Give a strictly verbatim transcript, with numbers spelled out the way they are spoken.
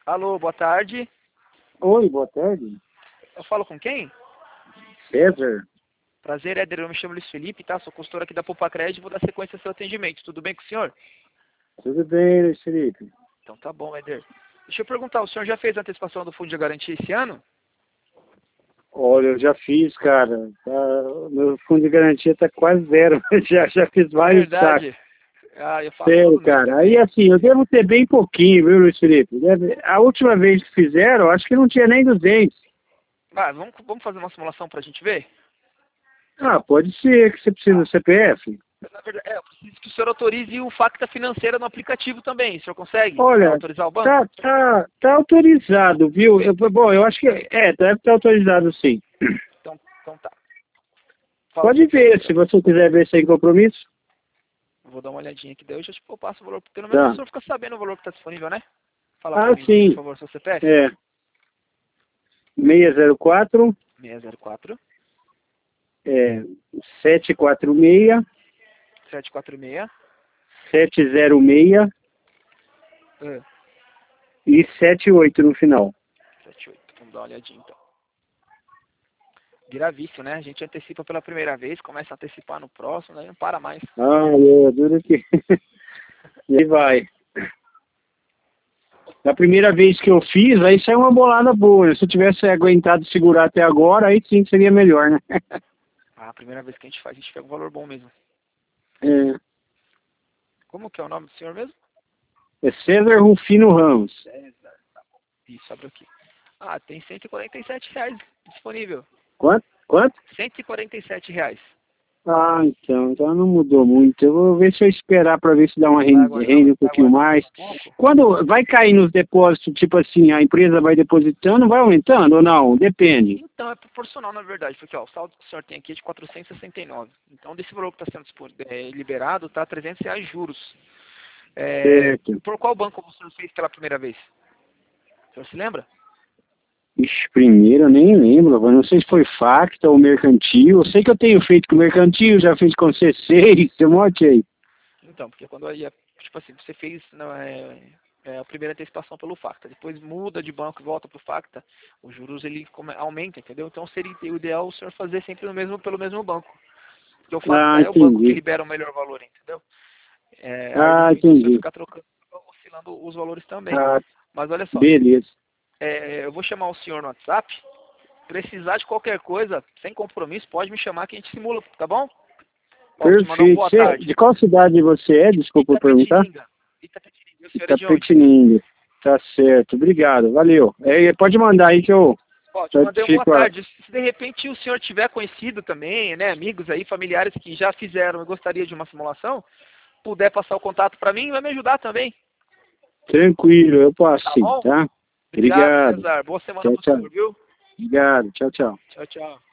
Alô, boa tarde. Oi, boa tarde. Eu falo com quem? César. Prazer, Éder. Eu me chamo Luiz Felipe, tá? Sou consultor aqui da Popacred e vou dar sequência ao seu atendimento. Tudo bem com o senhor? Tudo bem, Luiz Felipe? Então tá bom, Éder. Deixa eu perguntar, o senhor já fez a antecipação do fundo de garantia esse ano? Olha, eu já fiz, cara. Tá, meu fundo de garantia tá quase zero. já, já fiz vários saques. Verdade. Ah, eu faço Sério, todo mês cara. também. Aí, assim, eu devo ter bem pouquinho, viu, Luiz Felipe? Deve- A última vez que fizeram, acho que não tinha nem duzentos. Ah, vamos, vamos fazer uma simulação pra gente ver? Ah, pode ser que você precisa do Ah, C P F. na verdade, é, eu preciso que o senhor autorize o Facta Financeira no aplicativo também. O senhor consegue Olha, autorizar o banco? tá, tá, tá autorizado, viu? Eu, bom, eu acho que, é, deve estar autorizado sim. Então, então tá. Fala Pode pra mim. ver, se você quiser ver sem compromisso. Vou dar uma olhadinha aqui, daí eu já te eu passo o valor. Pelo menos o Tá. senhor fica sabendo o valor que está disponível, né? Fala pra Ah, mim, por sim. favor, seu C P F. É. seis zero quatro, seis zero quatro, é, sete quatro seis, sete quatro seis, sete zero seis uh, e sete oito no final. sete oito. Vamos dar uma olhadinha então. Vira vício, né? A gente antecipa pela primeira vez, começa a antecipar no próximo, daí não para mais. Ah, é, duro que. E aí vai. Na primeira vez que eu fiz, aí saiu uma bolada boa. Se eu tivesse aguentado segurar até agora, aí sim seria melhor, né? Ah, a primeira vez que a gente faz, a gente pega um valor bom mesmo. É, Como que é o nome do senhor mesmo? é César Rufino Ramos. César. Isso, abre aqui. Ah, tem cento e quarenta e sete reais disponível. Quanto? Quanto? cento e quarenta e sete reais. Ah, então, então não mudou muito. Eu vou ver se eu esperar para ver se dá uma Vai rende, aguardar, rende um vai pouquinho aguardar mais mais. um pouco? Quando vai cair nos depósitos, tipo assim, a empresa vai depositando, vai aumentando ou não? Depende. Então, é proporcional, na verdade, porque ó, o saldo que o senhor tem aqui é de quatrocentos e sessenta e nove. Então, desse valor que está sendo dispor- é, liberado, está trezentos reais juros. É, Certo. por qual banco o senhor fez pela primeira vez? O senhor se lembra? Ixi, primeiro eu nem lembro, eu não sei se foi Facta ou Mercantil. Eu sei que eu tenho feito com Mercantil, já fiz com C seis, tem um monte aí. Então, porque quando aí, é, tipo assim, você fez não, é, é, a primeira antecipação pelo Facta, depois muda de banco e volta para o Facta, os juros ele come- aumenta, entendeu? Então, seria o ideal o senhor fazer sempre no mesmo, pelo mesmo banco. Porque o Facta Ah, é o banco que entendi. libera o melhor valor, entendeu? É, aí não Ah, adianta o senhor entendi. ficar trocando, oscilando os valores também. Ah, Mas olha só, beleza. é, eu vou chamar o senhor no WhatsApp. Precisar de qualquer coisa, sem compromisso, pode me chamar que a gente simula, tá bom? Posso te mandar um Perfeito. boa Cê- tarde. de qual cidade você é? Desculpa eu perguntar. Itapetininga. Itapetininga. O senhor é de onde? Itapetininga. Tá certo, obrigado, valeu. É, pode mandar aí que eu, Ó, te eu mandei um boa fico a... tarde. Se de repente o senhor tiver conhecido também, né, amigos aí, familiares que já fizeram e gostaria de uma simulação, puder passar o contato para mim, vai me ajudar também. Tranquilo, eu passo Tá sim, bom? tá? Obrigado, Obrigado. Cesar. Boa semana Tchau, pro tchau. senhor, viu? Obrigado, tchau, tchau. Tchau, tchau.